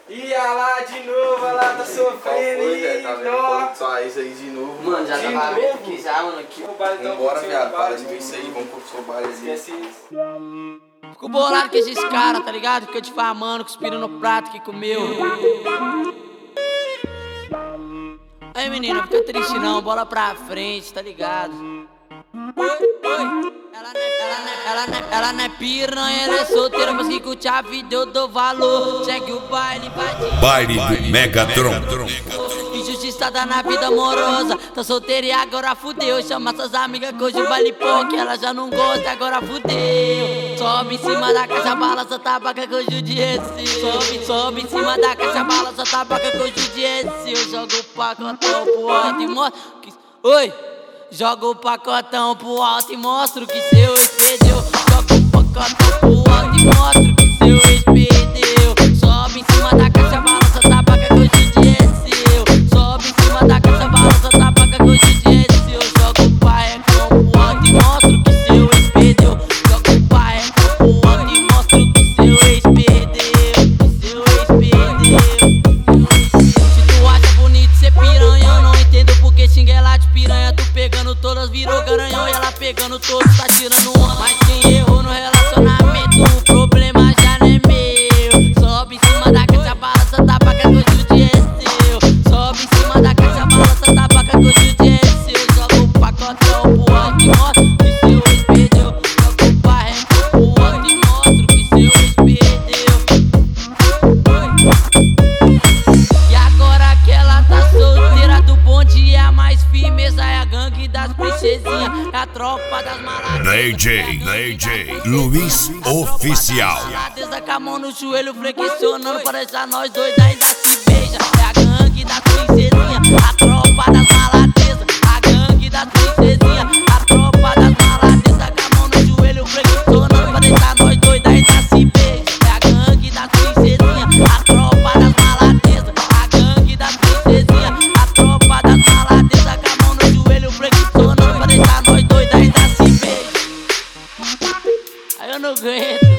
Ia lá de novo, ela tá sofrendo e tá vendo? Só isso aí de novo. Mano, já tava aberto aqui já, mano, aqui. Vambora, viado, para de ver isso aí, vamos pro seu baile ali. Esquece isso. Fico bolado com esses caras, tá ligado? Fica difamando, cuspindo no prato que comeu. Aí menina, fica triste não, bola pra frente, tá ligado? Oi. Ela não é piranha, ela é solteira, mas que curte a vida eu dou valor. Segue o baile, Baile do Megatron. Injustiçada na vida amorosa, tá solteira e agora fudeu. Chama suas amigas que hoje o baile pouco, ela já não gosta, agora fudeu. Sobe em cima da caixa, balança tabaca que hoje o dia é seu. Sobe em cima da caixa, balança tabaca que hoje o dia é seu. Joga o pacotão pro alto e mostra que... Oi! Joga o pacotão pro alto e mostra que seu ex perdeu. Joga o pacotão pro alto e mostra que seu ex perdeu. Sobe em cima da caixa, balança tabaca que hoje o dia é seu. Sobe em cima da caixa, balança tabaca que hoje o dia é seu. Joga o paecão pro alto e mostra que seu ex perdeu. Joga o paecão pro alto e mostra que seu ex perdeu. Que seu ex perdeu. Se tu acha bonito ser piranha, eu não entendo porque xinga ela de piranha. Tu pegando todas, virou garanhão e ela pegando todos, tá tirando uma. Mas quem errou no relacionamento, o problema já não é meu. Sobe em cima da caixa, balança tabaca que hoje o dia é seu. Sobe em cima da caixa, balança tabaca que hoje o dia é seu. Joga o pacotão pro alto e mostra que seu ex perdeu. Joga o barreco pro alto e mostra que seu ex perdeu. E agora que ela tá solteira, do bonde é a mais firmeza, é a gangue das princesinhas, é a tropa das maladas. DJ Luiz Oficial. Maladeza com a mão no joelho, flexionando pra deixar nós dois ainda se beija. É a gangue das princesinhas, a tropa das maladezas. A gangue das princesinhas, a tropa das maladezas. Com a mão no joelho, flexionando pra deixar nós dois ainda se beija. É a gangue das princesinhas, a tropa das maladezas. A gangue das princesinhas, a tropa das maladezas. Com a mão no joelho, flexionando pra deixar nós dois ainda se beija. Aí eu não aguento.